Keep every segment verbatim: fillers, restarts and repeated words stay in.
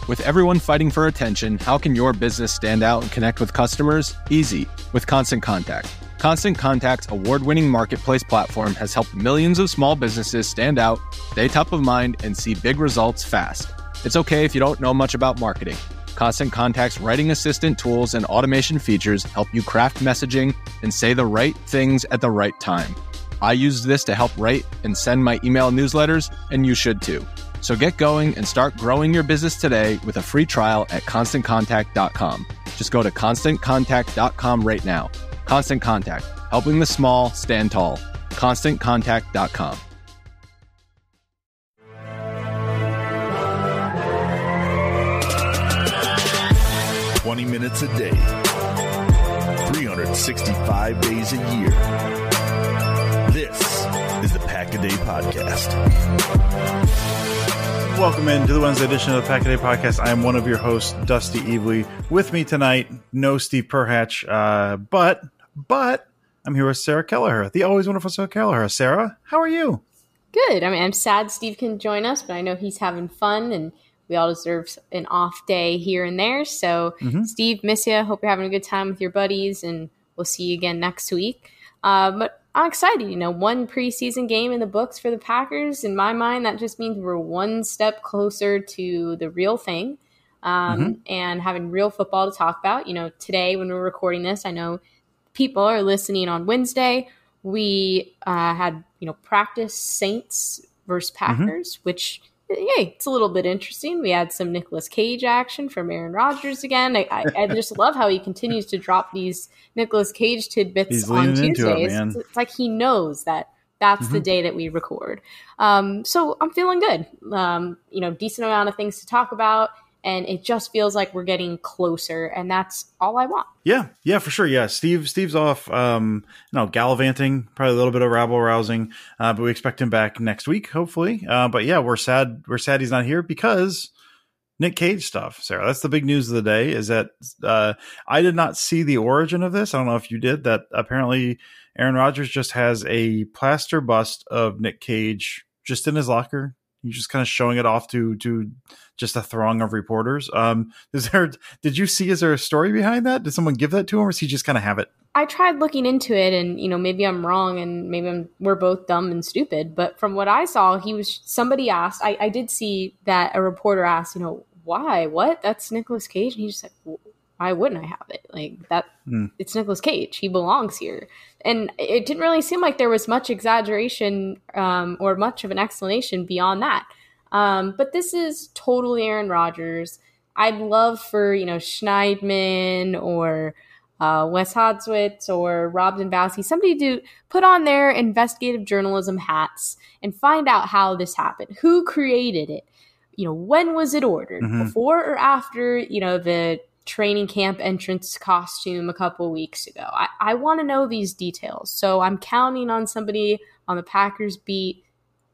With everyone fighting for attention, how can your business stand out and connect with customers? Easy, with Constant Contact. Constant Contact's award-winning marketplace platform has helped millions of small businesses stand out, stay top of mind, and see big results fast. It's okay if you don't know much about marketing. Constant Contact's writing assistant tools and automation features help you craft messaging and say the right things at the right time. I used this to help write and send my email newsletters, and you should too. So get going and start growing your business today with a free trial at constant contact dot com. Just go to constant contact dot com right now. Constant Contact, helping the small stand tall. constant contact dot com. twenty minutes a day, three hundred sixty-five days a year. This is the Pack a Day Podcast. Welcome into the Wednesday edition of the Pack a Day Podcast. I am one of your hosts, Dusty Evely. With me tonight, no Steve Perhatch, uh, but but I'm here with Sarah Kelleher, the always wonderful Sarah Kelleher. Sarah, how are you? Good. I mean, I'm sad Steve can join us, but I know he's having fun, and we all deserve an off day here and there. So, mm-hmm. Steve, miss you. Hope you're having a good time with your buddies, and we'll see you again next week. Uh, but I'm excited. You know, one preseason game in the books for the Packers. In my mind, that just means we're one step closer to the real thing um, mm-hmm. and having real football to talk about. You know, today when we're recording this, I know people are listening on Wednesday. We uh, had, you know, practice Saints versus Packers, mm-hmm. which, yay, it's a little bit interesting. We had some Nicolas Cage action from Aaron Rodgers again. I, I, I just love how he continues to drop these Nicolas Cage tidbits He's on Tuesdays. It, it's, it's like he knows that that's mm-hmm. the day that we record. Um, so I'm feeling good. Um, you know, decent amount of things to talk about, and it just feels like we're getting closer, and that's all I want. Yeah, yeah, for sure. Yeah, Steve, Steve's off, um, you know, gallivanting, probably a little bit of rabble rousing, uh, but we expect him back next week, hopefully. Uh, but yeah, we're sad. We're sad he's not here because Nick Cage stuff, Sarah. That's the big news of the day. Is that uh, I did not see the origin of this. I don't know if you did. That apparently Aaron Rodgers just has a plaster bust of Nick Cage just in his locker. He's just kind of showing it off to to just a throng of reporters. Um, is there? Did you see? Is there a story behind that? Did someone give that to him, or does he just kind of have it? I tried looking into it, and you know, maybe I'm wrong, and maybe I'm, we're both dumb and stupid. But from what I saw, he was somebody asked. I, I did see that a reporter asked, you know, why? What? That's Nicolas Cage, and he just said, well, why wouldn't I have it? Like that? Mm. It's Nicolas Cage. He belongs here. And it didn't really seem like there was much exaggeration um, or much of an explanation beyond that. Um, but this is totally Aaron Rodgers. I'd love for, you know, Schneidman or uh, Wes Hodswitz or Rob Dombowski, somebody to put on their investigative journalism hats and find out how this happened. Who created it? You know, when was it ordered? Mm-hmm. Before or after, you know, the training camp entrance costume a couple weeks ago? I, I want to know these details. So I'm counting on somebody on the Packers beat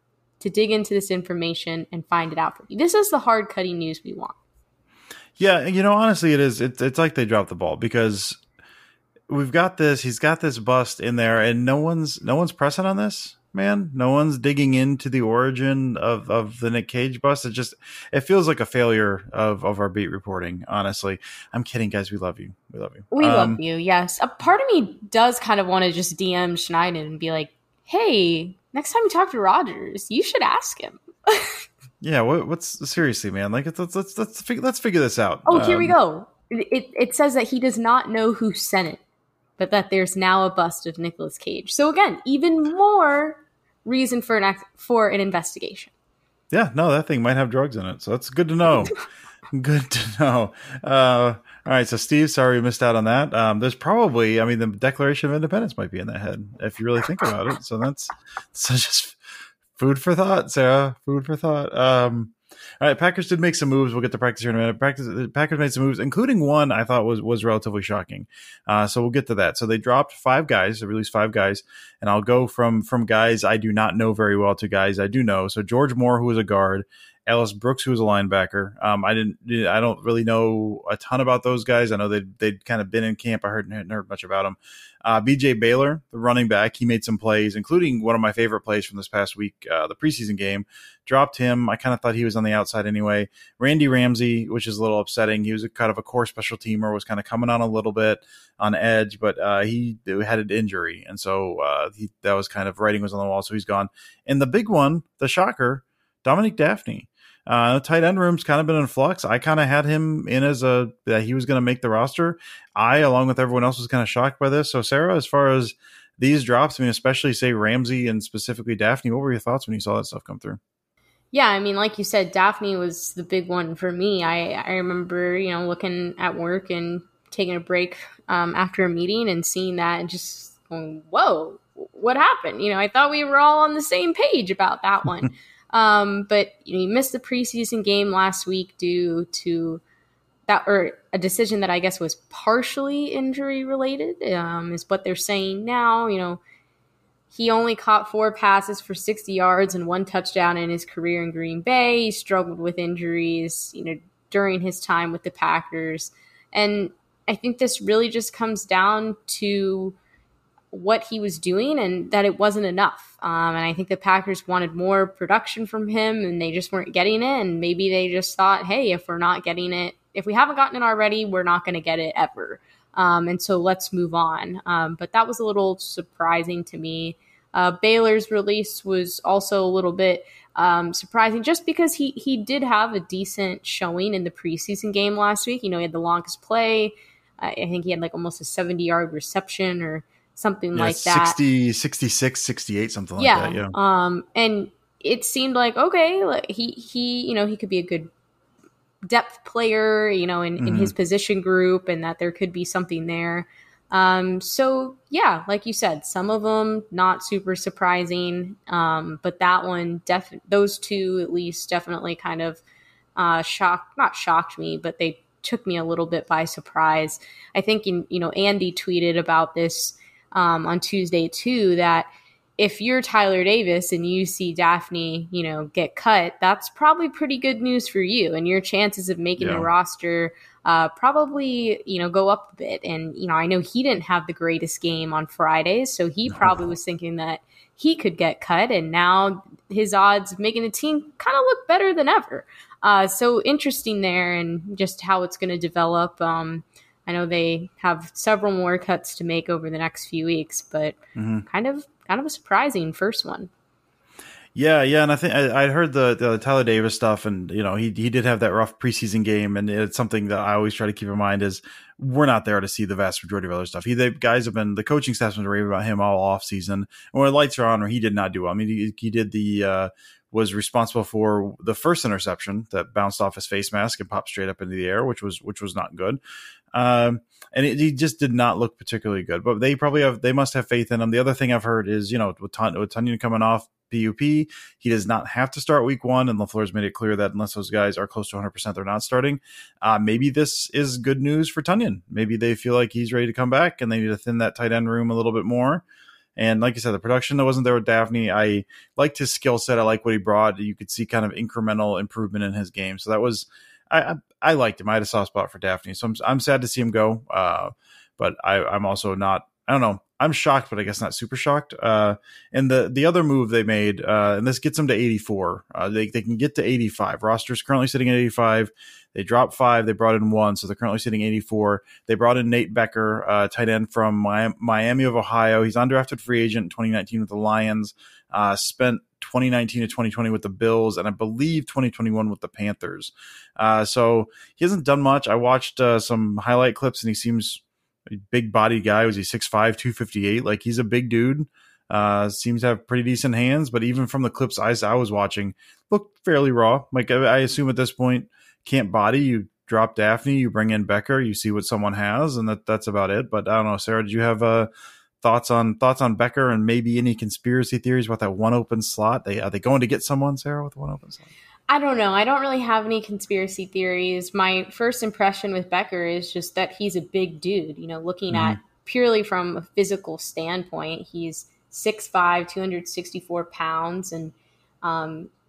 to dig into this information and find it out for you. This is the hard cutting news we want. Yeah, you know, honestly, it is. It's, it's like they dropped the ball because we've got this. He's got this bust in there, and no one's no one's pressing on this. Man, no one's digging into the origin of, of the Nick Cage bust. It just it feels like a failure of, of our beat reporting. Honestly, I'm kidding, guys. We love you. We love you. We um, love you. Yes, a part of me does kind of want to just D M Schneiden and be like, "Hey, next time you talk to Rodgers, you should ask him." Yeah, what, what's seriously, man? Like, let's let's let's figure, let's figure this out. Oh, here um, we go. It it says that he does not know who sent it, but that there's now a bust of Nicolas Cage. So again, even more reason for an for an investigation. Yeah, no, that thing might have drugs in it, so that's good to know. Good to know. Uh, all right, so Steve, sorry we missed out on that. Um, there's probably, I mean, the Declaration of Independence might be in that head if you really think about it. So that's so just food for thought, Sarah. Food for thought. Um, all right, Packers did make some moves. We'll get to practice here in a minute. Practice, the Packers made some moves, including one I thought was was relatively shocking. Uh, so we'll get to that. So they dropped five guys. They released five guys, and I'll go from from guys I do not know very well to guys I do know. So George Moore, who was a guard, Ellis Brooks, who was a linebacker. Um, I didn't, I don't really know a ton about those guys. I know they'd, they'd kind of been in camp. I heard, hadn't heard much about them. Uh, B J Baylor, the running back, he made some plays, including one of my favorite plays from this past week, uh, the preseason game. Dropped him. I kind of thought he was on the outside anyway. Randy Ramsey, which is a little upsetting. He was a kind of a core special teamer, was kind of coming on a little bit on edge, but uh, he had an injury. And so uh, he, that was kind of writing was on the wall, so he's gone. And the big one, the shocker, Dominique Dafney. Uh, the tight end room's kind of been in flux. I kind of had him in as a that he was going to make the roster. I, along with everyone else, was kind of shocked by this. So, Sarah, as far as these drops, I mean, especially say Ramsey and specifically Dafney, what were your thoughts when you saw that stuff come through? Yeah, I mean, like you said, Dafney was the big one for me. I, I remember, you know, looking at work and taking a break um, after a meeting and seeing that and just going, whoa, what happened? You know, I thought we were all on the same page about that one. Um, but you know, you missed the preseason game last week due to that, or a decision that I guess was partially injury related, um, is what they're saying now. You know, he only caught four passes for sixty yards and one touchdown in his career in Green Bay. He struggled with injuries, you know, during his time with the Packers. And I think this really just comes down to what he was doing and that it wasn't enough. Um, and I think the Packers wanted more production from him and they just weren't getting it. And maybe they just thought, hey, if we're not getting it, if we haven't gotten it already, we're not going to get it ever. Um, and so let's move on. Um, but that was a little surprising to me. Uh, Baylor's release was also a little bit um, surprising just because he, he did have a decent showing in the preseason game last week. You know, he had the longest play. Uh, I think he had like almost a seventy yard reception or something yeah, like that. sixty, sixty-six, sixty-eight, something yeah. like that. Yeah. Um, and it seemed like, okay, like he, he, you know, he could be a good depth player, you know, in, mm-hmm. in his position group and that there could be something there. Um, so yeah, like you said, some of them not super surprising. Um, but that one, def- those two at least definitely kind of, uh, shocked, not shocked me, but they took me a little bit by surprise. I think, in, you know, Andy tweeted about this, Um, on Tuesday too, that if you're Tyler Davis and you see Dafney, you know, get cut, that's probably pretty good news for you, and your chances of making yeah. the roster uh, probably, you know, go up a bit. And you know, I know he didn't have the greatest game on Fridays, so he probably was thinking that he could get cut, and now his odds of making the team kind of look better than ever. Uh, so interesting there, and just how it's going to develop. Um, I know they have several more cuts to make over the next few weeks, but mm-hmm. kind of kind of a surprising first one. Yeah, yeah, and I think I, I heard the, the Tyler Davis stuff, and you know he he did have that rough preseason game, and it's something that I always try to keep in mind is we're not there to see the vast majority of other stuff. He, the guys have been the coaching staff's been raving about him all off season, and when the lights are on, or he did not do well. I mean, he, he did the uh, was responsible for the first interception that bounced off his face mask and popped straight up into the air, which was which was not good. Um, and it, he just did not look particularly good, but they probably have, they must have faith in him. The other thing I've heard is, you know, with, Ton- with Tonyan coming off P U P, he does not have to start week one. And LaFleur's made it clear that unless those guys are close to one hundred percent, they're not starting. Uh, maybe this is good news for Tonyan. Maybe they feel like he's ready to come back and they need to thin that tight end room a little bit more. And like you said, the production that wasn't there with Dafney, I liked his skill set. I like what he brought. You could see kind of incremental improvement in his game. So that was, I, I, I liked him. I had a soft spot for Dafney. So I'm, I'm sad to see him go. Uh, but I, I'm also not, I don't know. I'm shocked, but I guess not super shocked. Uh, and the, the other move they made, uh, and this gets them to eighty-four. Uh, they, they can get to eighty-five. Roster's currently sitting at eighty-five. They dropped five. They brought in one. So they're currently sitting eighty-four. They brought in Nate Becker, uh, tight end from Miami, Miami of Ohio. He's undrafted free agent in twenty nineteen with the Lions, uh, spent twenty nineteen to twenty twenty with the Bills, and I believe twenty twenty-one with the Panthers. Uh, so he hasn't done much. I watched uh, some highlight clips, and he seems a big body guy. Was he six five, two fifty-eight? Like, he's a big dude. Uh, seems to have pretty decent hands, but even from the clips I, I was watching, looked fairly raw. Like, I, I assume at this point, can't body. You drop Dafney, you bring in Becker, you see what someone has, and that that's about it. But I don't know, Sarah, did you have uh, thoughts on thoughts on Becker and maybe any conspiracy theories about that one open slot? They are they going to get someone, Sarah, with one open slot? I don't know. I don't really have any conspiracy theories. My first impression with Becker is just that he's a big dude. You know, looking mm-hmm. at purely from a physical standpoint, he's six five, two hundred sixty-four pounds, and um,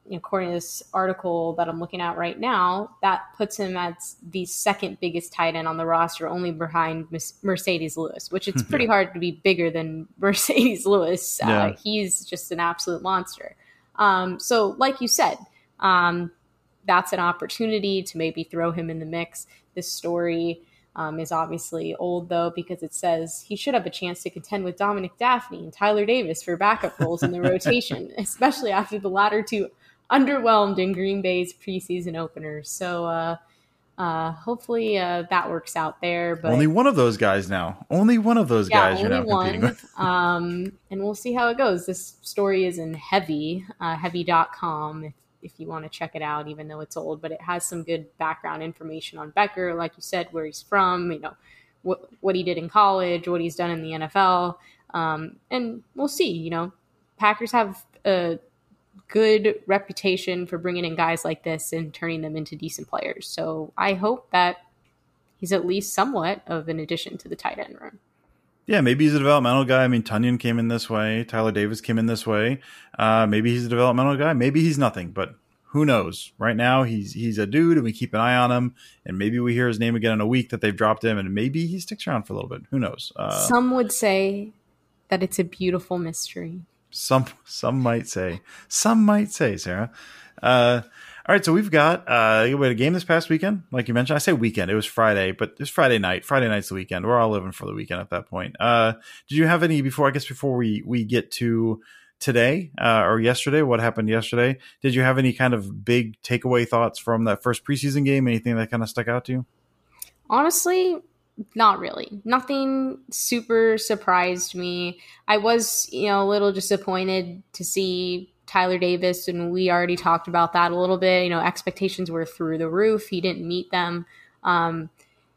according to this article that I'm looking at right now, that puts him as the second biggest tight end on the roster, only behind Marcedes Lewis, which it's pretty hard to be bigger than Marcedes Lewis. Yeah. Uh, he's just an absolute monster. Um, so like you said, um, that's an opportunity to maybe throw him in the mix. This story um, is obviously old, though, because it says he should have a chance to contend with Dominic Daphne and Tyler Davis for backup roles in the rotation, especially after the latter two underwhelmed in Green Bay's preseason openers. So uh, uh, hopefully uh, that works out there. But only one of those guys now. Only one of those yeah, guys you're now competing one. with. um, and we'll see how it goes. This story is in Heavy, uh, heavy dot com if, if you want to check it out, even though it's old. But it has some good background information on Becker, like you said, where he's from, you know, what what he did in college, what he's done in the N F L. Um, and we'll see, you know, Packers have a good reputation for bringing in guys like this and turning them into decent players. So I hope that he's at least somewhat of an addition to the tight end room. Yeah, maybe he's a developmental guy. I mean, Tunyon came in this way. Tyler Davis came in this way. Uh, maybe he's a developmental guy. Maybe he's nothing, but who knows? Right now, he's he's a dude, and we keep an eye on him. And maybe we hear his name again in a week that they've dropped him, and maybe he sticks around for a little bit. Who knows? Uh, Some would say that it's a beautiful mystery. Some some might say. Some might say, Sarah. Uh, all right, so we've got uh, we had a game this past weekend, like you mentioned. I say weekend. It was Friday, but it's Friday night. Friday night's the weekend. We're all living for the weekend at that point. Uh, did you have any, before, I guess before we, we get to today uh, or yesterday, what happened yesterday, did you have any kind of big takeaway thoughts from that first preseason game? Anything that kind of stuck out to you? Honestly, not really. Nothing super surprised me. I was, you know, a little disappointed to see Tyler Davis, and we already talked about that a little bit. You know, expectations were through the roof. He didn't meet them. Um,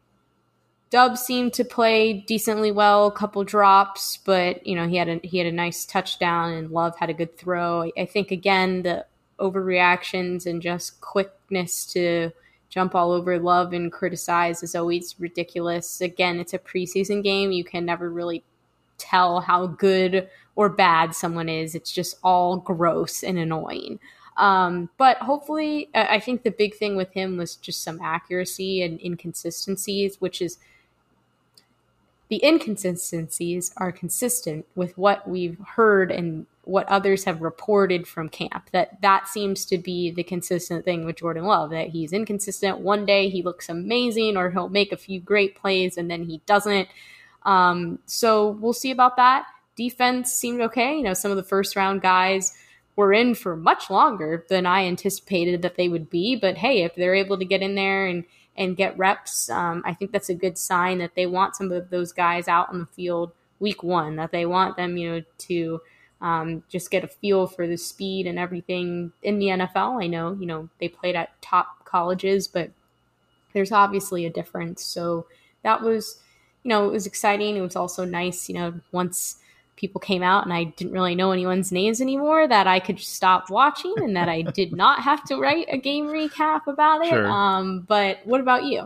Dub seemed to play decently well, a couple drops, but you know, he had a he had a nice touchdown, and Love had a good throw. I think again the overreactions and just quickness to jump all over Love and criticize is always ridiculous. Again, it's a preseason game. You can never really tell how good or bad someone is. It's just all gross and annoying. Um, but hopefully, I think the big thing with him was just some accuracy and inconsistencies, which is the inconsistencies are consistent with what we've heard and what others have reported from camp. That that seems to be the consistent thing with Jordan Love, that he's inconsistent. One day he looks amazing, or he'll make a few great plays, and then he doesn't. Um, so we'll see about that. Defense seemed okay. You know, some of the first round guys were in for much longer than I anticipated that they would be. But hey, if they're able to get in there and, and get reps, um, I think that's a good sign that they want some of those guys out on the field week one, that they want them, you know, to um, just get a feel for the speed and everything in the N F L. I know, you know, they played at top colleges, but there's obviously a difference. So that was, you know, it was exciting. It was also nice, you know, once people came out and I didn't really know anyone's names anymore, that I could stop watching and that I did not have to write a game recap about it. Sure. Um, but what about you?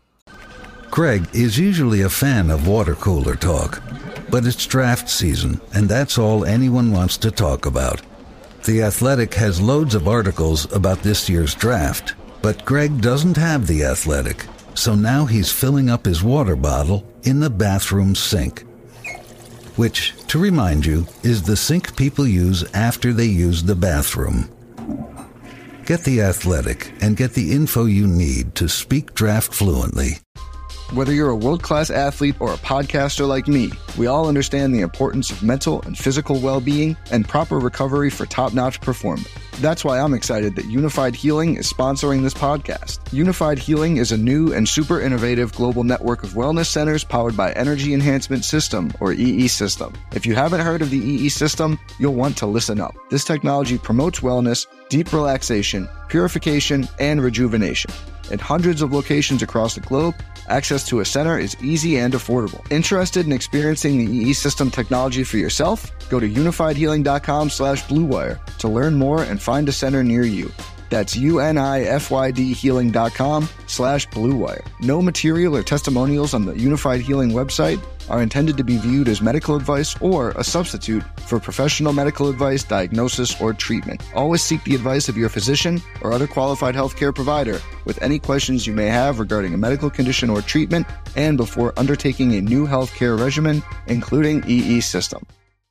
Greg is usually a fan of water cooler talk, but it's draft season, and that's all anyone wants to talk about. The Athletic has loads of articles about this year's draft, but Greg doesn't have The Athletic, so now he's filling up his water bottle in the bathroom sink. Which, to remind you, is the sink people use after they use the bathroom. Get The Athletic and get the info you need to speak draft fluently. Whether you're a world-class athlete or a podcaster like me, we all understand the importance of mental and physical well-being and proper recovery for top-notch performance. That's why I'm excited that Unified Healing is sponsoring this podcast. Unified Healing is a new and super innovative global network of wellness centers powered by Energy Enhancement System, or E E System. If you haven't heard of the E E System, you'll want to listen up. This technology promotes wellness, deep relaxation, purification, and rejuvenation. At hundreds of locations across the globe, access to a center is easy and affordable. Interested in experiencing the E E System technology for yourself? Go to unified healing dot com slash blue wire to learn more and find a center near you. That's U-N-I-F-Y-D healing.com slash Blue Wire. No material or testimonials on the Unified Healing website are intended to be viewed as medical advice or a substitute for professional medical advice, diagnosis, or treatment. Always seek the advice of your physician or other qualified healthcare provider with any questions you may have regarding a medical condition or treatment and before undertaking a new healthcare regimen, including E E system.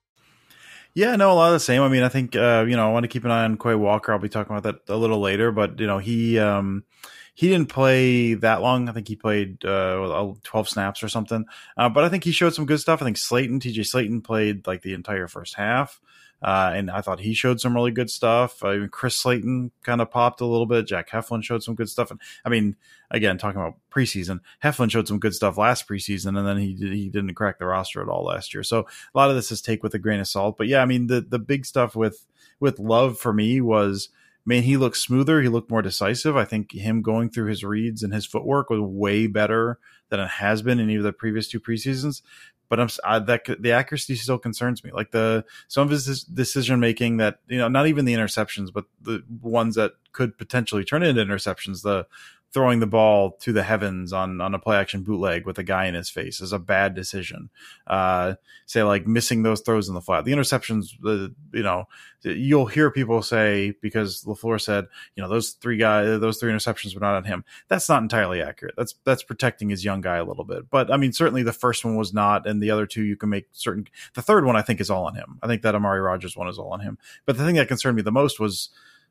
Yeah, no, a lot of the same. I mean, I think, uh, you know, I want to keep an eye on Quay Walker. I'll be talking about that a little later, but, you know, he, um, he didn't play that long. I think he played, uh, twelve snaps or something. Uh, but I think he showed some good stuff. I think Slayton, T J Slayton played like the entire first half. Uh, and I thought he showed some really good stuff. Uh, Chris Slayton kind of popped a little bit. Jack Heflin showed some good stuff. And I mean, again, talking about preseason, Heflin showed some good stuff last preseason, and then he he didn't crack the roster at all last year. So a lot of this is take with a grain of salt. But yeah, I mean, the the big stuff with with Love for me was, man, he looked smoother. He looked more decisive. I think him going through his reads and his footwork was way better than it has been in either the previous two preseasons. But I'm I, that the accuracy still concerns me. Like the some of his decision making that, you know, not even the interceptions, but the ones that could potentially turn into interceptions. The throwing the ball to the heavens on on a play action bootleg with a guy in his face is a bad decision. Uh, say like missing those throws in the flat. The interceptions, the you know, you'll hear people say, because LaFleur said, you know, those three guys, those three interceptions were not on him. That's not entirely accurate. That's that's protecting his young guy a little bit. But I mean, certainly the first one was not, and the other two you can make certain. The third one I think is all on him. I think that Amari Rogers one is all on him. But the thing that concerned me the most was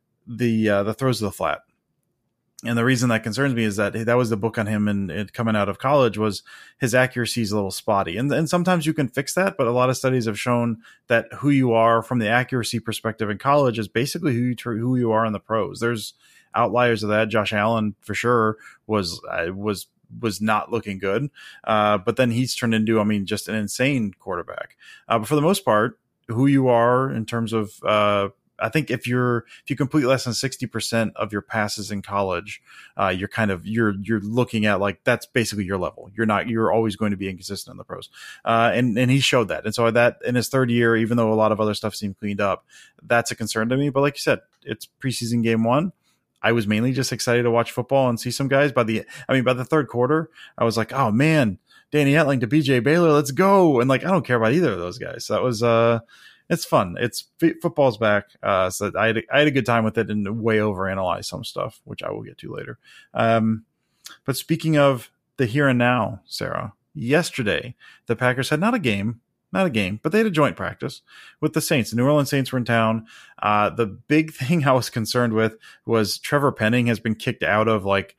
the uh, the throws to the flat. And the reason that concerns me is that that was the book on him and, and coming out of college was his accuracy is a little spotty. And, and sometimes you can fix that, but a lot of studies have shown that who you are from the accuracy perspective in college is basically who you, who you are in the pros. There's outliers of that. Josh Allen for sure was, uh, was, was not looking good. Uh, but then he's turned into, I mean, just an insane quarterback. Uh, but for the most part, who you are in terms of, uh, I think if you're if you complete less than sixty percent of your passes in college, uh, you're kind of you're you're looking at like that's basically your level. You're not you're always going to be inconsistent in the pros, uh, and and he showed that. And so that in his third year, even though a lot of other stuff seemed cleaned up, that's a concern to me. But like you said, it's preseason game one. I was mainly just excited to watch football and see some guys. By the I mean by the third quarter, I was like, oh man, Danny Etling to B J Baylor, let's go. And like I don't care about either of those guys. So that was uh. It's fun. It's football's back. Uh, so I had, a, I had a good time with it and way overanalyzed some stuff, which I will get to later. Um, but speaking of the here and now, Sarah, yesterday, the Packers had not a game, not a game, but they had a joint practice with the Saints. The New Orleans Saints were in town. Uh, the big thing I was concerned with was Trevor Penning has been kicked out of like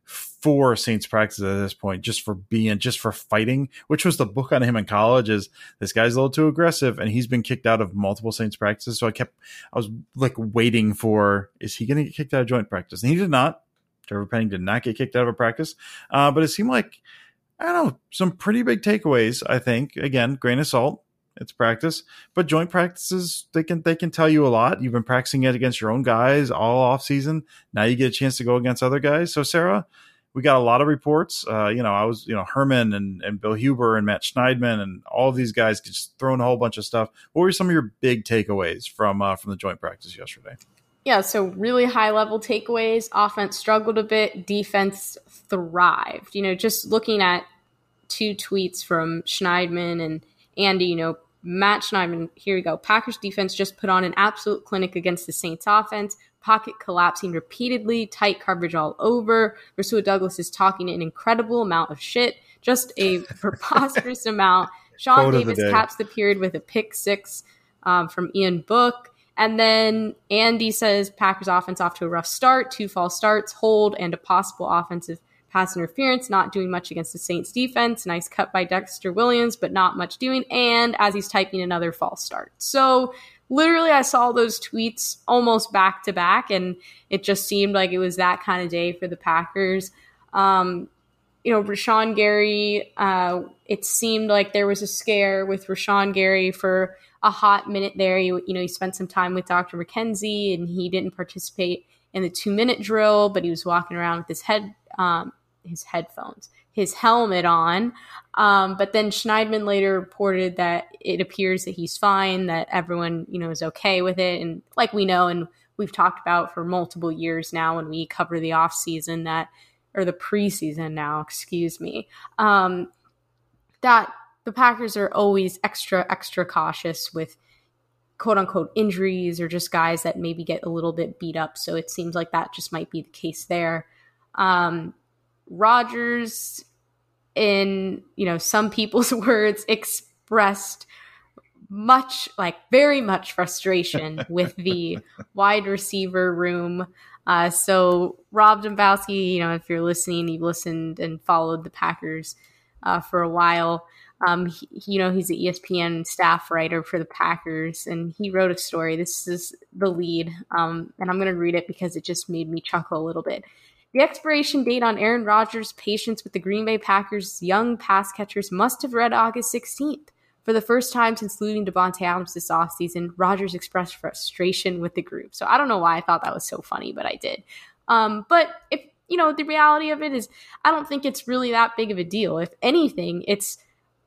four Saints practices at this point, just for being, just for fighting, which was the book on him in college is this guy's a little too aggressive and he's been kicked out of multiple Saints practices. So I kept, I was like waiting for, is he going to get kicked out of joint practice? And he did not. Trevor Penning did not get kicked out of a practice. Uh, but it seemed like, I don't know, some pretty big takeaways, I think. Again, grain of salt. It's practice, but joint practices, they can, they can tell you a lot. You've been practicing it against your own guys all off season. Now you get a chance to go against other guys. So Sarah, we got a lot of reports. Uh, you know, I was, you know, Herman and, and Bill Huber and Matt Schneidman and all of these guys just throwing a whole bunch of stuff. What were some of your big takeaways from, uh, from the joint practice yesterday? Yeah, so really high level takeaways. Offense struggled a bit. Defense thrived. You know, just looking at two tweets from Schneidman and Andy, you know, Matt Schneidman, here we go. Packers defense just put on an absolute clinic against the Saints offense. Pocket collapsing repeatedly, tight coverage all over. Rasul Douglas is talking an incredible amount of shit, just a preposterous amount. Sean Davis caps the period with a pick six um, from Ian Book. And then Andy says Packers offense off to a rough start, two false starts, hold, and a possible offensive pass interference, not doing much against the Saints defense. Nice cut by Dexter Williams, but not much doing. And as he's typing, another false start. So literally, I saw those tweets almost back to back, and it just seemed like it was that kind of day for the Packers. Um, you know, Rashawn Gary, uh, it seemed like there was a scare with Rashawn Gary for a hot minute there. You, you know, he spent some time with Doctor McKenzie, and he didn't participate in the two-minute drill, but he was walking around with his head, um, his headphones, his helmet on. Um, but then Schneidman later reported that it appears that he's fine, that everyone, you know, is okay with it. And like we know, and we've talked about for multiple years now when we cover the off season that, or the preseason now, excuse me, um, that the Packers are always extra, extra cautious with quote unquote injuries or just guys that maybe get a little bit beat up. So it seems like that just might be the case there. Um, Rodgers, in, you know, some people's words, expressed much, like very much frustration with the wide receiver room. Uh, so Rob Dombrowski, you know, if you're listening, you've listened and followed the Packers uh, for a while. Um, he, you know, he's an E S P N staff writer for the Packers, and he wrote a story. This is the lead, um, and I'm going to read it because it just made me chuckle a little bit. The expiration date on Aaron Rodgers' patience with the Green Bay Packers' young pass catchers must have read August sixteenth. For the first time since losing Davante Adams this offseason, Rodgers expressed frustration with the group. So I don't know why I thought that was so funny, but I did. Um, but if, you know, the reality of it is I don't think it's really that big of a deal. If anything, it's,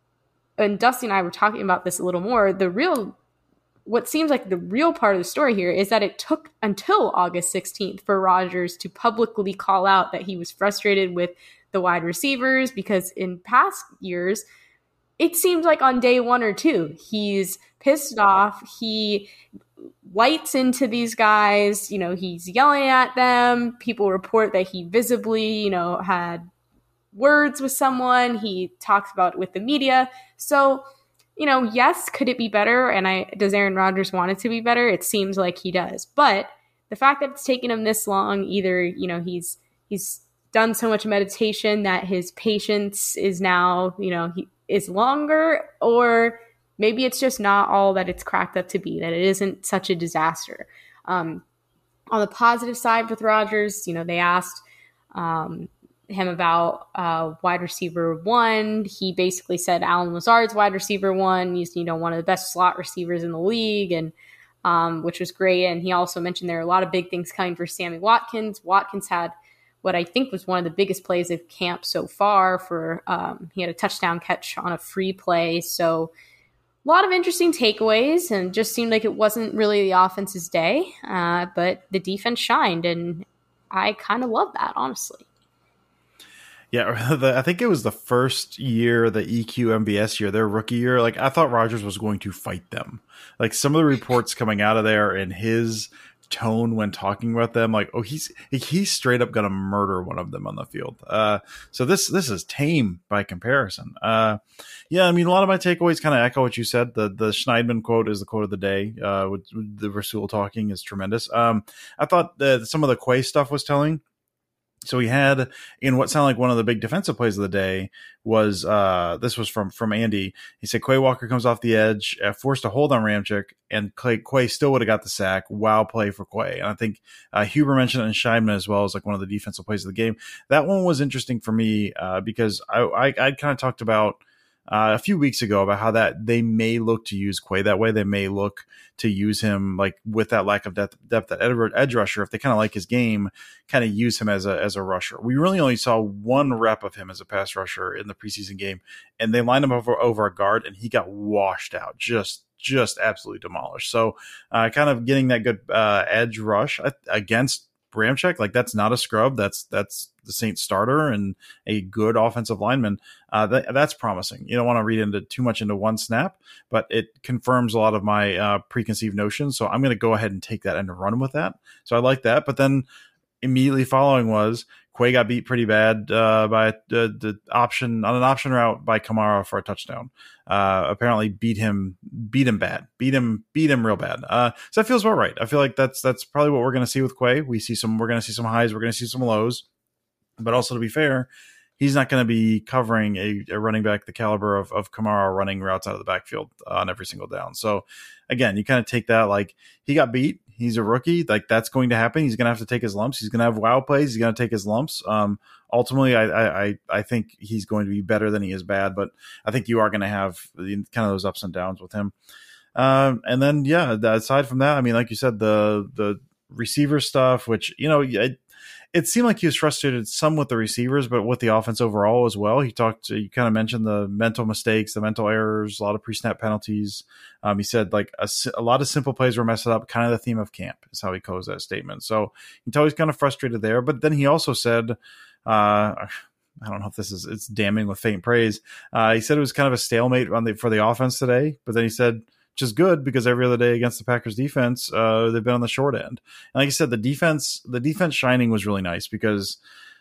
and Dusty and I were talking about this a little more, the real, what seems like the real part of the story here is that it took until August sixteenth for Rodgers to publicly call out that he was frustrated with the wide receivers, because in past years, it seems like on day one or two, he's pissed off. He lights into these guys. You know, he's yelling at them. People report that he visibly, you know, had words with someone. He talks about it with the media. So, you know, yes, could it be better? And I does Aaron Rodgers want it to be better? It seems like he does. But the fact that it's taken him this long, either, you know, he's he's done so much meditation that his patience is now, you know, he is longer, or maybe it's just not all that it's cracked up to be, that it isn't such a disaster. Um, on the positive side with Rodgers, you know, they asked um, him about uh, wide receiver one. He basically said Allen Lazard's wide receiver one. He's, you know, one of the best slot receivers in the league, and um, which was great. And he also mentioned there are a lot of big things coming for Sammy Watkins. Watkins had what I think was one of the biggest plays of camp so far. For um, he had a touchdown catch on a free play. So a lot of interesting takeaways, and just seemed like it wasn't really the offense's day, uh, but the defense shined, and I kind of love that, honestly. Yeah, the, I think it was the first year, the E Q M B S year, their rookie year. Like, I thought Rodgers was going to fight them. Like, some of the reports coming out of there and his tone when talking about them, like, oh, he's he's straight up gonna murder one of them on the field. Uh, so this this is tame by comparison. Uh, yeah, I mean, a lot of my takeaways kind of echo what you said. The the Schneidman quote is the quote of the day. Uh, with, with the Rasul talking is tremendous. Um, I thought that some of the Quay stuff was telling. So he had, in what sounded like one of the big defensive plays of the day, was uh, this was from from Andy. He said Quay Walker comes off the edge, uh, forced a hold on Ramczyk, and Quay, Quay still would have got the sack. Wow play for Quay. And I think uh, Huber mentioned it in Scheibman as well as like one of the defensive plays of the game. That one was interesting for me uh, because I, I I'd kind of talked about Uh, a few weeks ago about how that they may look to use Quay that way. They may look to use him like with that lack of depth, depth at edge rusher. If they kind of like his game, kind of use him as a as a rusher. We really only saw one rep of him as a pass rusher in the preseason game, and they lined him over over a guard, and he got washed out, just just absolutely demolished. So, uh, kind of getting that good uh, edge rush against Ramczyk, like that's not a scrub. That's that's the Saints starter and a good offensive lineman. Uh, that, that's promising. You don't want to read into too much into one snap, but it confirms a lot of my uh, preconceived notions. So I'm going to go ahead and take that and run with that. So I like that. But then immediately following was Quay got beat pretty bad uh, by uh, the option on an option route by Kamara for a touchdown. Uh, apparently beat him, beat him bad, beat him, beat him real bad. Uh, so that feels about right. I feel like that's that's probably what we're going to see with Quay. We see some, we're going to see some highs, we're going to see some lows, but also to be fair, he's not going to be covering a, a running back the caliber of, of Kamara running routes out of the backfield on every single down. So again, you kind of take that like he got beat. He's a rookie. Like that's going to happen. He's going to have to take his lumps. He's going to have wow plays. He's going to take his lumps. Um, ultimately, I, I, I think he's going to be better than he is bad, but I think you are going to have kind of those ups and downs with him. Um, and then, yeah, aside from that, I mean, like you said, the, the receiver stuff, which, you know, it, it seemed like he was frustrated some with the receivers, but with the offense overall as well. He talked, you kind of mentioned the mental mistakes, the mental errors, a lot of pre-snap penalties. Um, he said like a, a lot of simple plays were messed up, kind of the theme of camp is how he closed that statement. So you can tell he's kind of frustrated there. But then he also said, uh, I don't know if this is, it's damning with faint praise. Uh, he said it was kind of a stalemate on the, for the offense today, but then he said, which is good because every other day against the Packers defense, uh, they've been on the short end. And like I said, the defense, the defense shining was really nice because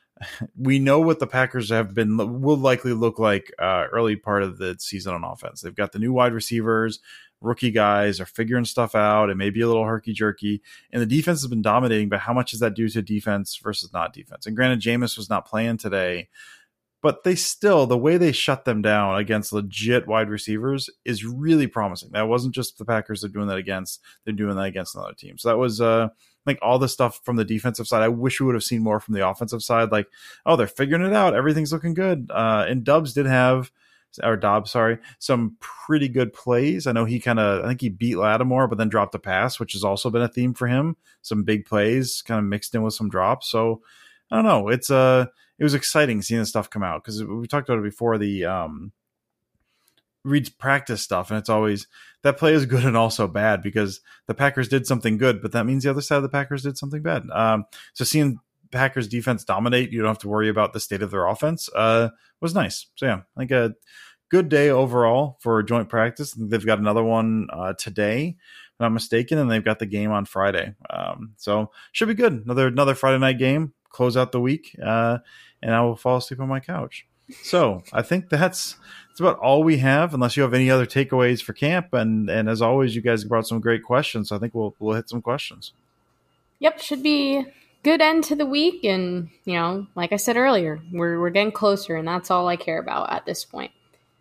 we know what the Packers have been, will likely look like uh, early part of the season on offense. They've got the new wide receivers, rookie guys are figuring stuff out. It may be a little herky jerky, and the defense has been dominating, but how much is that due to defense versus not defense? And granted, Jameis was not playing today, but they still, the way they shut them down against legit wide receivers is really promising. That wasn't just the Packers they're doing that against. They're doing that against another team. So that was uh, like all the stuff from the defensive side. I wish we would have seen more from the offensive side. Like, oh, they're figuring it out. Everything's looking good. Uh, and Dubs did have, or Dobbs, sorry, some pretty good plays. I know he kind of, I think he beat Lattimore, but then dropped a pass, which has also been a theme for him. Some big plays kind of mixed in with some drops. So I don't know. It's a, uh, it was exciting seeing this stuff come out because we talked about it before, the um, Reed's practice stuff. And it's always that play is good and also bad because the Packers did something good, but that means the other side of the Packers did something bad. Um, so seeing Packers defense dominate, you don't have to worry about the state of their offense, uh, was nice. So yeah, I think a good day overall for joint practice. They've got another one uh, today, if I'm not mistaken, and they've got the game on Friday. Um, so should be good. Another, another Friday night game, close out the week. Uh, and I will fall asleep on my couch. So I think that's that's about all we have, unless you have any other takeaways for camp. And and as always, you guys brought some great questions. So I think we'll we'll hit some questions. Yep, should be good end to the week. And, you know, like I said earlier, we're we're getting closer, and that's all I care about at this point.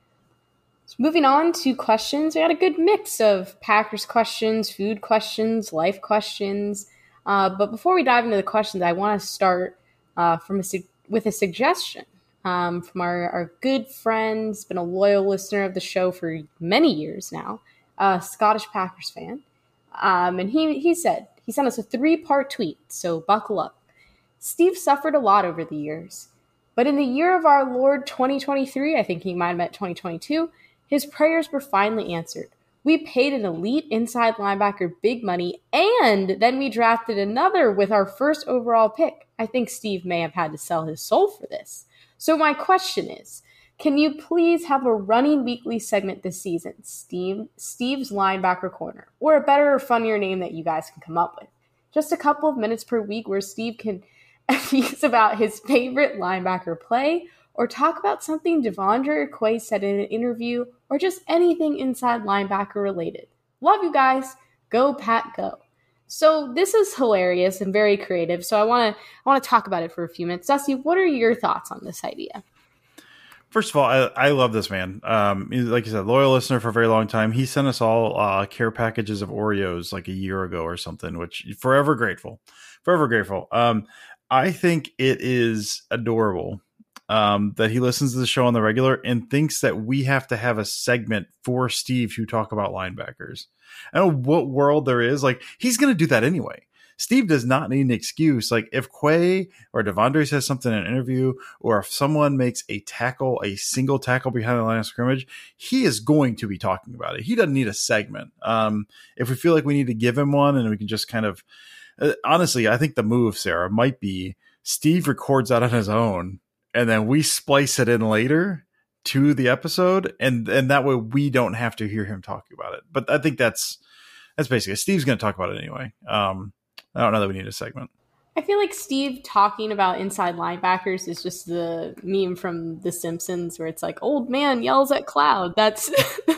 So moving on to questions, we had a good mix of Packers questions, food questions, life questions. Uh, but before we dive into the questions, I want to start uh, from a with a suggestion um, from our, our good friend, has been a loyal listener of the show for many years now, a Scottish Packers fan. Um, and he, he said, he sent us a three-part tweet, so buckle up. Steve suffered a lot over the years, but in the year of our Lord twenty twenty-three, I think he might have meant twenty twenty-two, his prayers were finally answered. We paid an elite inside linebacker big money, and then we drafted another with our first overall pick. I think Steve may have had to sell his soul for this. So my question is, can you please have a running weekly segment this season, Steve, Steve's Linebacker Corner, or a better or funnier name that you guys can come up with? Just a couple of minutes per week where Steve can speak about his favorite linebacker play, or talk about something Devondre or Quay said in an interview, or just anything inside linebacker related. Love you guys. Go Pat, go. So this is hilarious and very creative. So I want to I want to talk about it for a few minutes. Dusty, what are your thoughts on this idea? First of all, I, I love this man. Um, like you said, loyal listener for a very long time. He sent us all uh, care packages of Oreos like a year ago or something, which forever grateful, forever grateful. Um, I think it is adorable um, that he listens to the show on the regular and thinks that we have to have a segment for Steve to talk about linebackers. I don't know what world there is. Like, he's going to do that anyway. Steve does not need an excuse. Like, if Quay or Devondre says something in an interview, or if someone makes a tackle, a single tackle behind the line of scrimmage, he is going to be talking about it. He doesn't need a segment. Um, if we feel like we need to give him one, and we can just kind of, uh, honestly, I think the move, Sarah, might be Steve records that on his own, and then we splice it in later to the episode, and and that way we don't have to hear him talking about it. But I think that's that's basically it. Steve's going to talk about it anyway. Um, I don't know that we need a segment. I feel like Steve talking about inside linebackers is just the meme from The Simpsons where it's like, old man yells at cloud. That's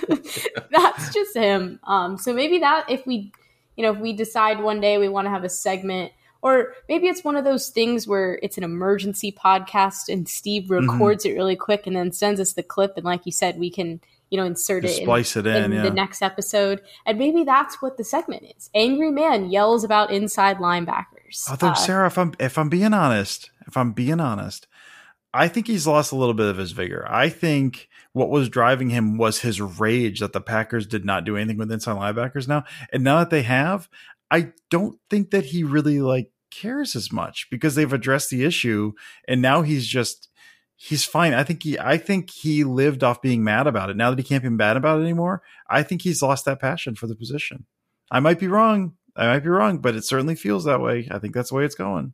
that's just him. Um, so maybe that if we, you know, if we decide one day we want to have a segment, or maybe it's one of those things where it's an emergency podcast and Steve records mm-hmm. it really quick and then sends us the clip. And like you said, we can, you know, insert Just it, splice in, it in, in yeah. the next episode. And maybe that's what the segment is. Angry man yells about inside linebackers. Although, uh, Sarah, if I'm, if I'm being honest, if I'm being honest, I think he's lost a little bit of his vigor. I think what was driving him was his rage that the Packers did not do anything with inside linebackers now. And now that they have, I don't think that he really like cares as much because they've addressed the issue, and now he's just he's fine. I think he I think he lived off being mad about it. Now that he can't be mad about it anymore, I think he's lost that passion for the position. I might be wrong. I might be wrong, but it certainly feels that way. I think that's the way it's going.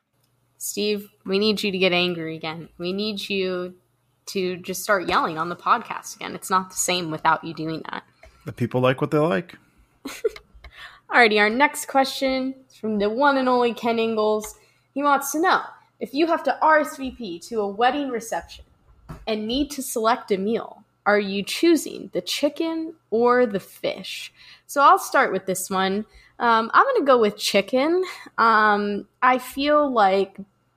Steve, we need you to get angry again. We need you to just start yelling on the podcast again. It's not the same without you doing that. The people like what they like. Alrighty, our next question is from the one and only Ken Ingalls. He wants to know, if you have to R S V P to a wedding reception and need to select a meal, are you choosing the chicken or the fish? So I'll start with this one. Um, I'm going to go with chicken. Um, I feel like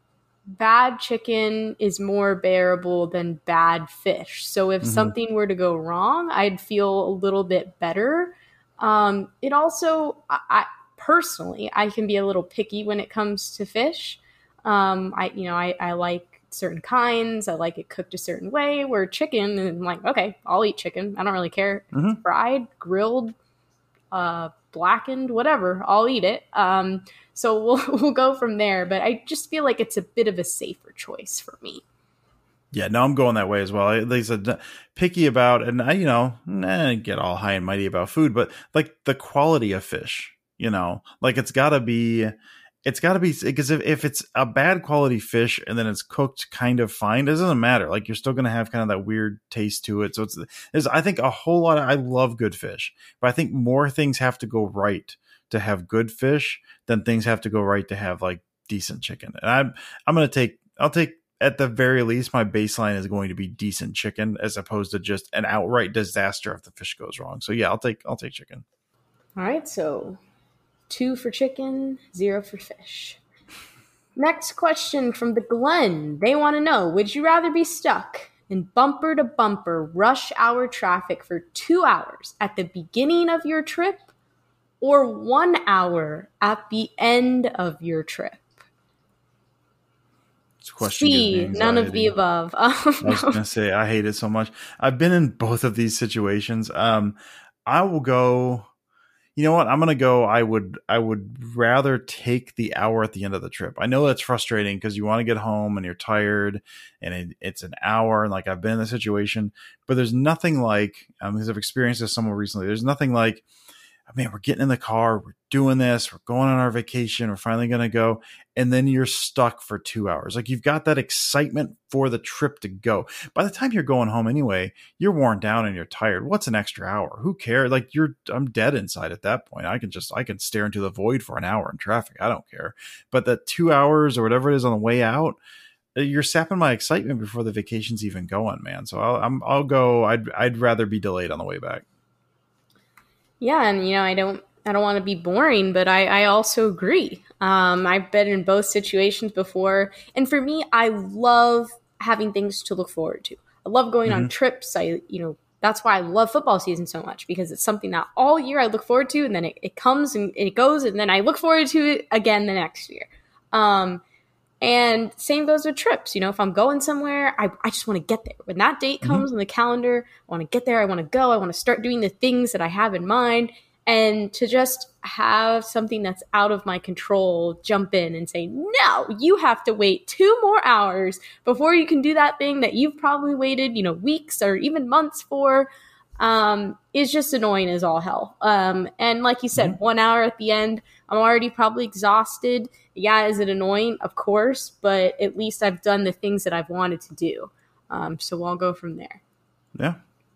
bad chicken is more bearable than bad fish. So if mm-hmm. something were to go wrong, I'd feel a little bit better. Um, it also, I, I personally, I can be a little picky when it comes to fish. Um, I, you know, I, I like certain kinds. I like it cooked a certain way, where chicken, and I'm like, okay, I'll eat chicken. I don't really care. Mm-hmm. It's fried, grilled, uh, blackened, whatever, I'll eat it. Um, so we'll we'll go from there. But I just feel like it's a bit of a safer choice for me. Yeah, no, I'm going that way as well. At least uh, picky about, and I, you know, nah, get all high and mighty about food, but like the quality of fish, you know, like it's got to be, it's got to be, because if, if it's a bad quality fish and then it's cooked kind of fine, it doesn't matter. Like you're still going to have kind of that weird taste to it. So it's, there's, I think a whole lot of, I love good fish, but I think more things have to go right to have good fish than things have to go right to have like decent chicken. And I'm, I'm going to take, I'll take, at the very least, my baseline is going to be decent chicken as opposed to just an outright disaster if the fish goes wrong. So yeah, I'll take, I'll take chicken. All right. So two for chicken, zero for fish. Next question from the Glen. They want to know, would you rather be stuck in bumper to bumper rush hour traffic for two hours at the beginning of your trip or one hour at the end of your trip? C, none of the above. Um, I was going to say, I hate it so much. I've been in both of these situations. Um, I will go, you know what? I'm going to go. I would, I would rather take the hour at the end of the trip. I know that's frustrating because you want to get home and you're tired and it, it's an hour. And like I've been in the situation, but there's nothing like, um, because I've experienced this somewhat recently. There's nothing like, man, we're getting in the car, we're doing this, we're going on our vacation, we're finally going to go. And then you're stuck for two hours. Like you've got that excitement for the trip to go. By the time you're going home anyway, you're worn down and you're tired. What's an extra hour? Who cares? Like you're, I'm dead inside at that point. I can just, I can stare into the void for an hour in traffic. I don't care. But that two hours or whatever it is on the way out, you're sapping my excitement before the vacation's even going, man. So I'll, I'm, I'll go, I'd, I'd rather be delayed on the way back. Yeah, and you know, I don't I don't want to be boring, but I, I also agree. Um, I've been in both situations before. And for me, I love having things to look forward to. I love going mm-hmm. on trips. I, you know, that's why I love football season so much, because it's something that all year I look forward to, and then it, it comes and it goes, and then I look forward to it again the next year. Um, and same goes with trips. You know, if I'm going somewhere, I, I just want to get there. When that date comes mm-hmm. on the calendar, I want to get there. I want to go. I want to start doing the things that I have in mind. And to just have something that's out of my control jump in and say, no, you have to wait two more hours before you can do that thing that you've probably waited, you know, weeks or even months for, um, is just annoying as all hell. Um, and like you said, mm-hmm. one hour at the end, I'm already probably exhausted. Yeah, is it annoying? Of course, but at least I've done the things that I've wanted to do. Um, so I'll go from there. Yeah.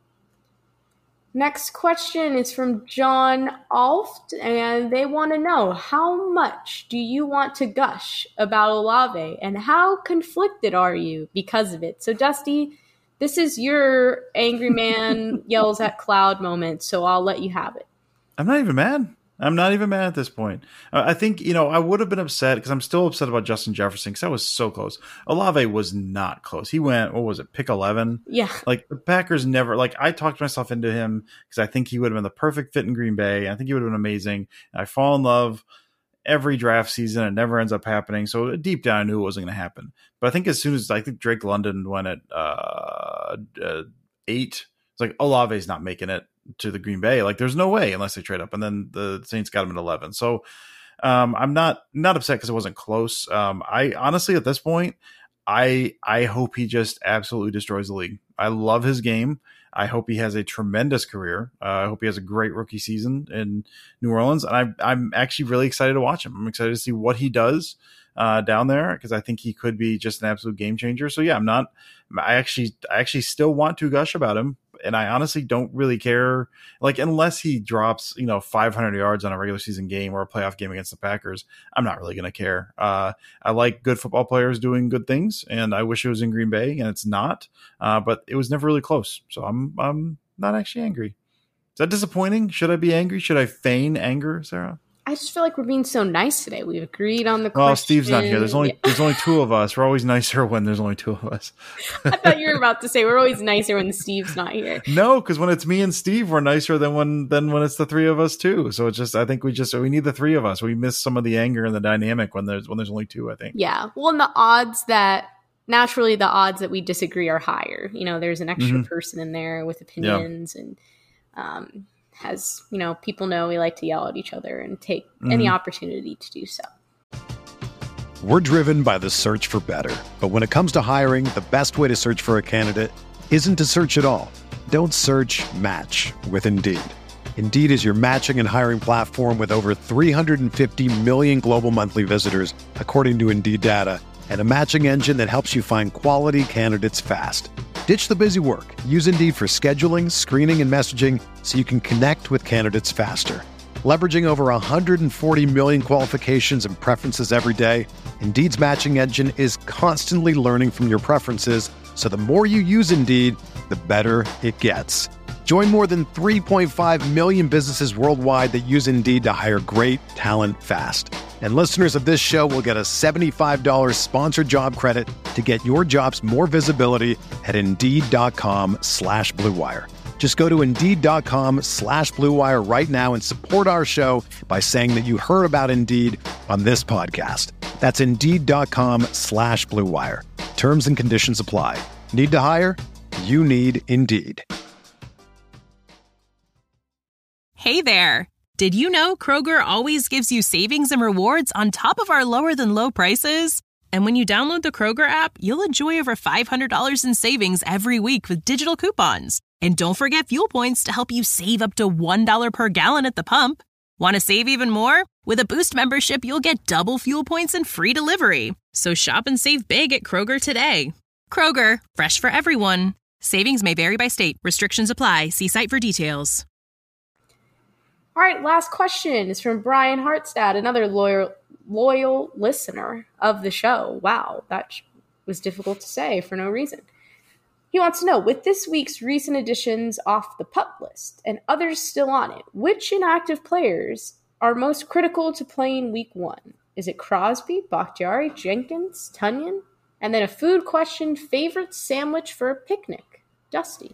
Next question is from John Alft, and they want to know, how much do you want to gush about Olave, and how conflicted are you because of it? So, Dusty, this is your angry man yells at cloud moment, so I'll let you have it. I'm not even mad. I'm not even mad at this point. Uh, I think, you know, I would have been upset because I'm still upset about Justin Jefferson because that was so close. Olave was not close. He went, what was it, pick eleven? Yeah. Like the Packers never, like I talked myself into him because I think he would have been the perfect fit in Green Bay. I think he would have been amazing. And I fall in love every draft season. It never ends up happening. So deep down, I knew it wasn't going to happen. But I think as soon as I think Drake London went at uh, uh, eight, it's like Olave's not making it to the Green Bay. Like there's no way unless they trade up, and then the Saints got him at eleven. So um, I'm not not upset because it wasn't close. Um, I honestly, at this point, I I hope he just absolutely destroys the league. I love his game. I hope he has a tremendous career. Uh, I hope he has a great rookie season in New Orleans, and I, I'm actually really excited to watch him. I'm excited to see what he does uh, down there because I think he could be just an absolute game changer. So yeah, I'm not. I actually, I actually still want to gush about him, and I honestly don't really care. Like unless he drops, you know, five hundred yards on a regular season game or a playoff game against the Packers, I'm not really going to care. Uh, I like good football players doing good things, and I wish it was in Green Bay, and it's not. Uh, but it was never really close, so I'm I'm not actually angry. Is that disappointing? Should I be angry? Should I feign anger, Sarah? I just feel like we're being so nice today. We've agreed on the well, question. Steve's not here. There's only yeah. there's only two of us. We're always nicer when there's only two of us. I thought you were about to say we're always nicer when Steve's not here. No, because when it's me and Steve, we're nicer than when than when it's the three of us too. So it's just I think we just we need the three of us. We miss some of the anger and the dynamic when there's when there's only two. I think. Yeah. Well, and the odds that naturally the odds that we disagree are higher. You know, there's an extra mm-hmm. person in there with opinions yeah. and. Um, As you know, people know we like to yell at each other and take mm-hmm. any opportunity to do so. We're driven by the search for better. But when it comes to hiring, the best way to search for a candidate isn't to search at all. Don't search, match with Indeed. Indeed is your matching and hiring platform with over three hundred fifty million global monthly visitors, according to Indeed data, and a matching engine that helps you find quality candidates fast. Ditch the busy work. Use Indeed for scheduling, screening, and messaging so you can connect with candidates faster. Leveraging over one hundred forty million qualifications and preferences every day, Indeed's matching engine is constantly learning from your preferences, so the more you use Indeed, the better it gets. Join more than three point five million businesses worldwide that use Indeed to hire great talent fast. And listeners of this show will get a seventy-five dollars sponsored job credit to get your jobs more visibility at Indeed.com slash Blue Wire. Just go to Indeed.com slash Blue Wire right now and support our show by saying that you heard about Indeed on this podcast. That's Indeed.com slash Blue Wire. Terms and conditions apply. Need to hire? You need Indeed. Hey there. Did you know Kroger always gives you savings and rewards on top of our lower than low prices? And when you download the Kroger app, you'll enjoy over five hundred dollars in savings every week with digital coupons. And don't forget fuel points to help you save up to one dollar per gallon at the pump. Want to save even more? With a Boost membership, you'll get double fuel points and free delivery. So shop and save big at Kroger today. Kroger, fresh for everyone. Savings may vary by state. Restrictions apply. See site for details. All right, last question is from Brian Hartstad, another loyal loyal listener of the show. Wow, that was difficult to say for no reason. He wants to know, with this week's recent additions off the PUP list and others still on it, which inactive players are most critical to playing week one? Is it Crosby, Bakhtiari, Jenkins, Tonyan? And then a food question, favorite sandwich for a picnic? Dusty.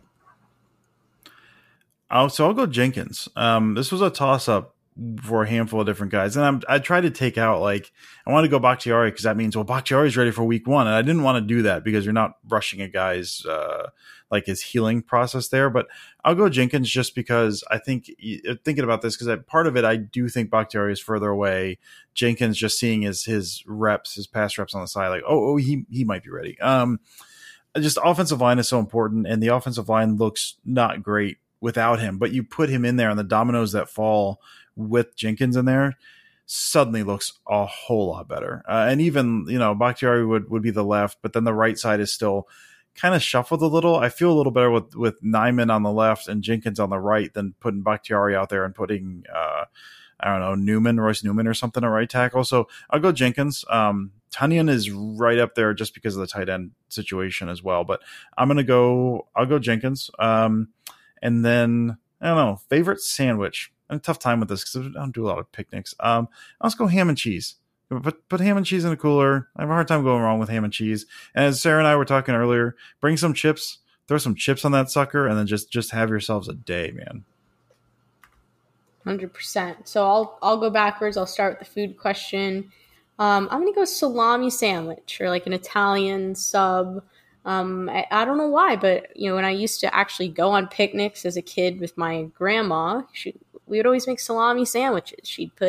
Oh, so I'll go Jenkins. Um, this was a toss-up for a handful of different guys. And I'm, I tried to take out, like, I want to go Bakhtiari because that means, well, Bakhtiari's ready for week one. And I didn't want to do that because you're not rushing a guy's, uh, like his healing process there. But I'll go Jenkins just because I think, thinking about this, because part of it, I do think Bakhtiari is further away. Jenkins just seeing his, his reps, his pass reps on the side, like, oh, oh he, he might be ready. Um, just offensive line is so important. And the offensive line looks not great without him, but you put him in there and the dominoes that fall with Jenkins in there suddenly looks a whole lot better. Uh, and even, you know, Bakhtiari would, would be the left, but then the right side is still kind of shuffled a little. I feel a little better with, with Nyman on the left and Jenkins on the right than putting Bakhtiari out there and putting, uh, I don't know, Newman, Royce Newman or something at right tackle. So I'll go Jenkins. Um, Tonyan is right up there just because of the tight end situation as well, but I'm going to go, I'll go Jenkins. Um, and then I don't know, favorite sandwich. I have a tough time with this because I don't do a lot of picnics. Um, I'll just go ham and cheese. Put, put ham and cheese in a cooler. I have a hard time going wrong with ham and cheese. And as Sarah and I were talking earlier, bring some chips, throw some chips on that sucker, and then just, just have yourselves a day, man. one hundred percent. So I'll I'll go backwards. I'll start with the food question. Um, I'm going to go salami sandwich or like an Italian sub. Um, I, I don't know why, but you know, when I used to actually go on picnics as a kid with my grandma, she, we would always make salami sandwiches. She'd put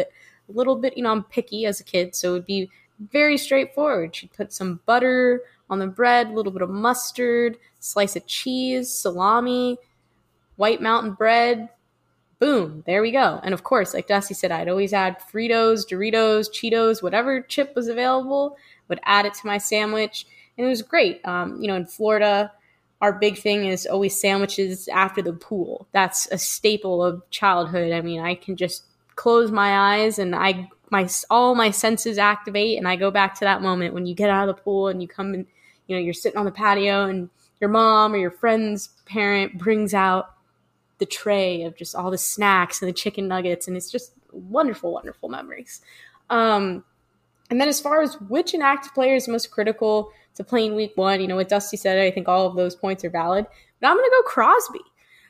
a little bit, you know, I'm picky as a kid, so it would be very straightforward. She'd put some butter on the bread, a little bit of mustard, slice of cheese, salami, White Mountain bread. Boom, there we go. And of course, like Dusty said, I'd always add Fritos, Doritos, Cheetos, whatever chip was available, would add it to my sandwich. And it was great. Um, you know, in Florida, our big thing is always sandwiches after the pool. That's a staple of childhood. I mean, I can just close my eyes and I my all my senses activate, and I go back to that moment when you get out of the pool and you come in, you know, you're sitting on the patio and your mom or your friend's parent brings out the tray of just all the snacks and the chicken nuggets, and it's just wonderful, wonderful memories. Um, and then as far as which inactive player is most critical to playing week one, you know, what Dusty said, I think all of those points are valid, but I'm going to go Crosby.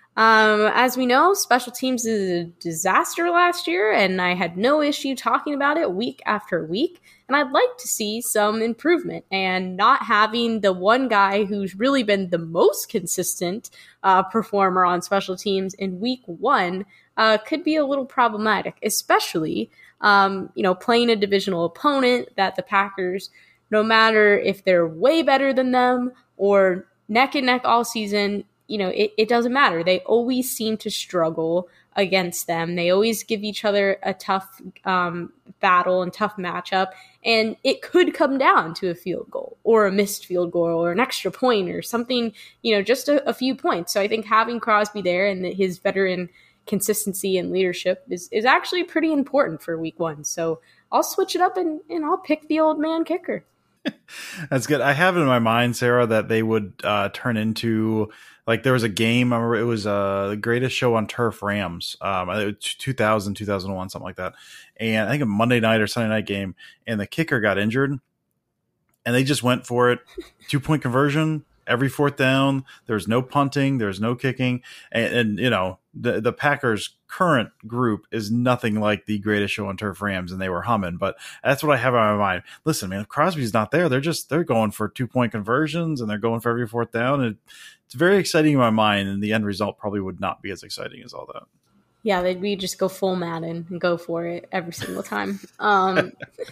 Um, as we know, special teams is a disaster last year, and I had no issue talking about it week after week. And I'd like to see some improvement, and not having the one guy who's really been the most consistent uh, performer on special teams in week one uh, could be a little problematic, especially, um, you know, playing a divisional opponent that the Packers, no matter if they're way better than them or neck and neck all season, you know, it, it doesn't matter. They always seem to struggle against them. They always give each other a tough um, battle and tough matchup. And it could come down to a field goal or a missed field goal or an extra point or something, you know, just a, a few points. So I think having Crosby there and his veteran consistency and leadership is, is actually pretty important for week one. So I'll switch it up and, and I'll pick the old man kicker. That's good. I have it in my mind, Sarah, that they would uh, turn into, like, there was a game, I remember it was uh, the Greatest Show on Turf Rams, um, it was two thousand, two thousand one, something like that. And I think a Monday night or Sunday night game, and the kicker got injured, and they just went for it. Two-point conversion every fourth down. There's no punting. There's no kicking. And, and you know, the, the Packers' current group is nothing like the Greatest Show on Turf Rams, and they were humming. But that's what I have on my mind. Listen, man, if Crosby's not there, they're just they're going for two-point conversions, and they're going for every fourth down. And it's very exciting in my mind, and the end result probably would not be as exciting as all that. Yeah, they'd we just go full Madden and go for it every single time. Um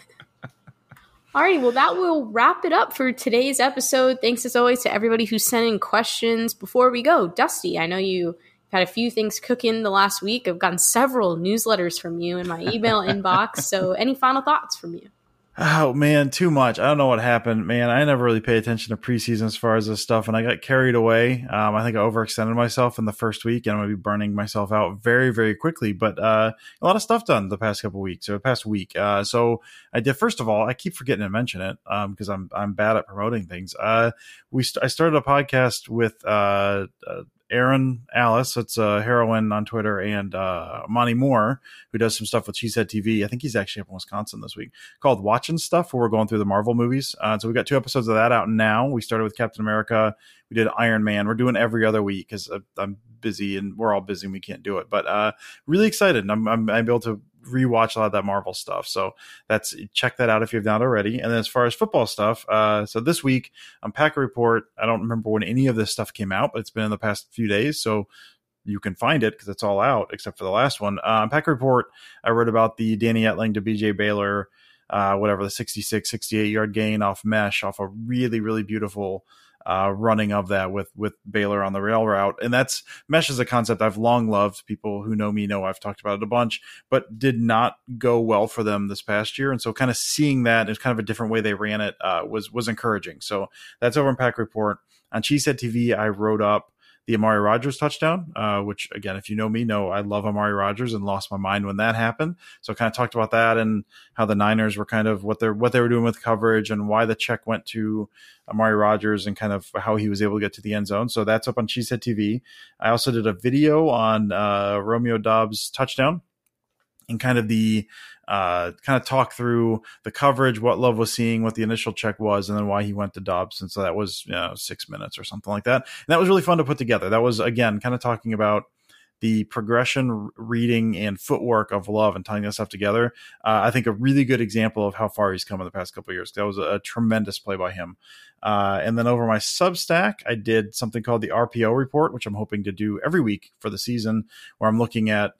All right, well, that will wrap it up for today's episode. Thanks, as always, to everybody who sent in questions. Before we go, Dusty, I know you had a few things cooking the last week. I've gotten several newsletters from you in my email inbox. So any final thoughts from you? Oh, man, too much. I don't know what happened. Man, I never really pay attention to preseason as far as this stuff, and I got carried away. Um, I think I overextended myself in the first week, and I'm going to be burning myself out very, very quickly. But uh, a lot of stuff done the past couple of weeks, or the past week. Uh, so I did, first of all, I keep forgetting to mention it um, because I'm I'm bad at promoting things. Uh, we st- I started a podcast with uh, uh Aaron Alice, it's a heroine on Twitter, and uh, Monty Moore, who does some stuff with She Said T V. I think he's actually up in Wisconsin this week, called Watching Stuff, where we're going through the Marvel movies. Uh, so we got two episodes of that out now. We started with Captain America. We did Iron Man. We're doing every other week because I'm busy and we're all busy and we can't do it. But uh, really excited. And I'm, I'm, I'm able to rewatch a lot of that Marvel stuff. So that's, check that out if you've not already. And then as far as football stuff, uh, so this week on Packer Report, I don't remember when any of this stuff came out, but it's been in the past few days. So you can find it because it's all out except for the last one. Uh, on Packer Report, I wrote about the Danny Etling to B J Baylor, uh, whatever, the sixty-six, sixty-eight yard gain off mesh, off a really, really beautiful Uh, running of that with with Baylor on the rail route. And that's, mesh is a concept I've long loved. People who know me know I've talked about it a bunch, but did not go well for them this past year. And so kind of seeing that is kind of a different way they ran it uh, was was encouraging. So that's over in Pack Report. On She Said T V, I wrote up the Amari Rodgers touchdown, uh, which, again, if you know me, know I love Amari Rodgers and lost my mind when that happened. So I kind of talked about that and how the Niners were kind of what they're what they were doing with coverage and why the check went to Amari Rodgers and kind of how he was able to get to the end zone. So that's up on She Said T V. I also did a video on uh, Romeo Doubs' touchdown and kind of the uh, kind of talk through the coverage, what Love was seeing, what the initial check was, and then why he went to Doubs. And so that was, you know, six minutes or something like that. And that was really fun to put together. That was, again, kind of talking about the progression, reading, and footwork of Love and tying that stuff together. Uh, I think a really good example of how far he's come in the past couple of years. That was a, a tremendous play by him. Uh, and then over my Substack, I did something called the R P O report, which I'm hoping to do every week for the season, where I'm looking at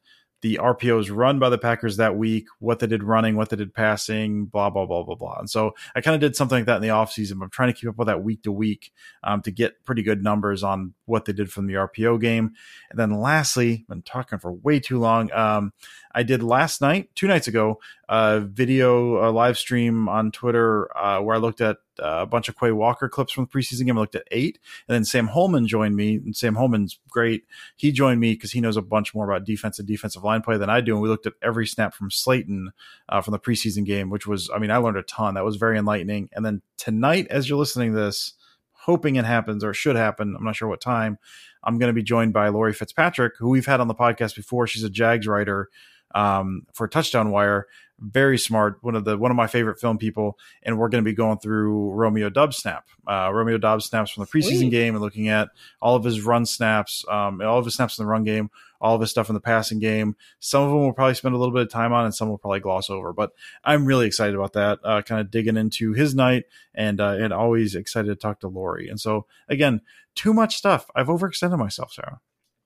the R P Os run by the Packers that week, what they did running, what they did passing, blah, blah, blah, blah, blah. And so I kind of did something like that in the offseason. I'm trying to keep up with that week to week um, to get pretty good numbers on what they did from the R P O game. And then lastly, I've been talking for way too long. Um, I did last night, two nights ago, a video, a live stream on Twitter uh, where I looked at uh, a bunch of Quay Walker clips from the preseason game. I looked at eight, and then Sam Holman joined me, and Sam Holman's great. He joined me because he knows a bunch more about defense and defensive line play than I do, and we looked at every snap from Slayton uh, from the preseason game, which was, I mean, I learned a ton. That was very enlightening. And then tonight, as you're listening to this, hoping it happens or it should happen, I'm not sure what time, I'm going to be joined by Lori Fitzpatrick, who we've had on the podcast before. She's a Jags writer um, for Touchdown Wire. Very smart, one of the one of my favorite film people, and we're going to be going through Romeo Doubs snap, uh, Romeo Doubs snaps from the preseason Sweet. game, and looking at all of his run snaps, um, all of his snaps in the run game, all of his stuff in the passing game. Some of them we'll probably spend a little bit of time on, and some we'll probably gloss over. But I'm really excited about that, uh, kind of digging into his night, and uh, and always excited to talk to Lori. And so again, too much stuff. I've overextended myself, Sarah.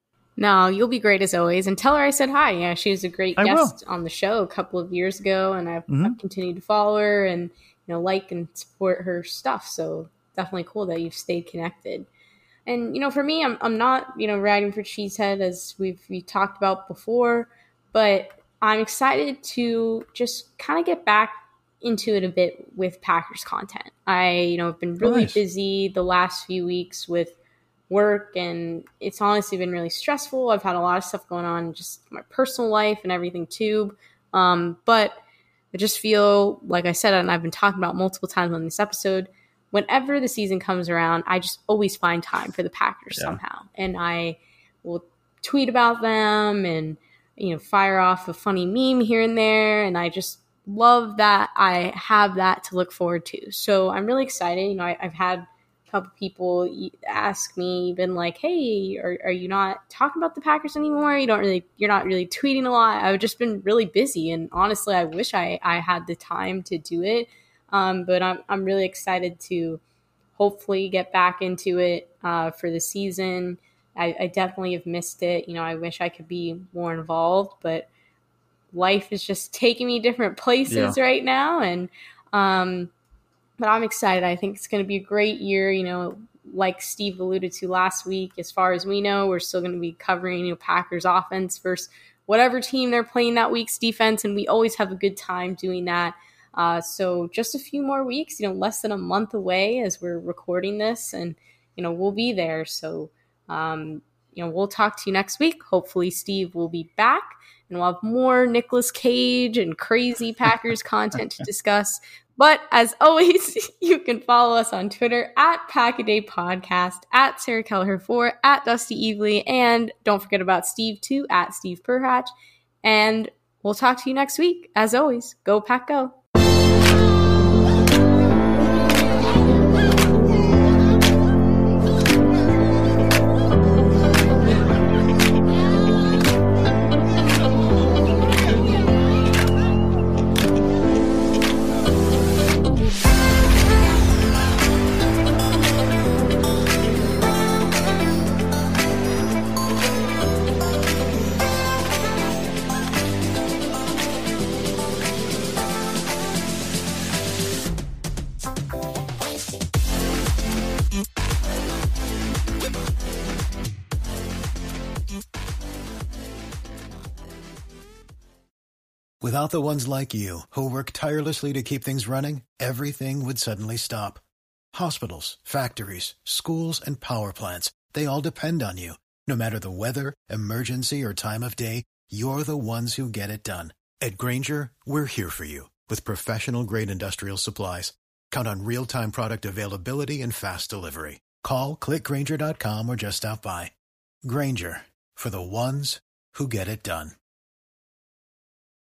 No, you'll be great as always. And tell her I said hi. Yeah, she was a great I guest will. on the show a couple of years ago, and I've, Mm-hmm. I've continued to follow her and you know like and support her stuff. So definitely cool that you've stayed connected. And you know, for me, I'm I'm not you know riding for Cheesehead as we've we talked about before, but I'm excited to just kind of get back into it a bit with Packers content. I you know have been really nice. busy the last few weeks with work, and it's honestly been really stressful. I've had a lot of stuff going on in just my personal life and everything too. Um, but I just feel, like I said, and I've been talking about multiple times on this episode, whenever the season comes around, I just always find time for the Packers yeah. somehow. And I will tweet about them and, you know, fire off a funny meme here and there. And I just love that I have that to look forward to. So I'm really excited. You know, I, I've had couple people ask me, been like, hey, are, are you not talking about the Packers anymore? You don't really, you're not really tweeting a lot. I've just been really busy, and honestly, I wish I, I had the time to do it. Um, but I'm, I'm really excited to hopefully get back into it uh, for the season. I, I definitely have missed it. You know, I wish I could be more involved, but life is just taking me different places yeah. right now. And, um, But I'm excited. I think it's going to be a great year. You know, like Steve alluded to last week, as far as we know, we're still going to be covering, you know, Packers offense versus whatever team they're playing that week's defense. And we always have a good time doing that. Uh, so just a few more weeks, you know, less than a month away as we're recording this, and, you know, we'll be there. So, um, you know, we'll talk to you next week. Hopefully Steve will be back, and we'll have more Nicolas Cage and crazy Packers content to discuss. But as always, you can follow us on Twitter at Pack-A-Day Podcast, at Sarah Kelleher four, at Dusty Evely, and don't forget about Steve too, at Steve Perhatch. And we'll talk to you next week. As always, go Pack Go. Without the ones like you, who work tirelessly to keep things running, everything would suddenly stop. Hospitals, factories, schools, and power plants, they all depend on you. No matter the weather, emergency, or time of day, you're the ones who get it done. At Grainger, we're here for you with professional-grade industrial supplies. Count on real-time product availability and fast delivery. Call, click Grainger dot com, or just stop by. Grainger, for the ones who get it done.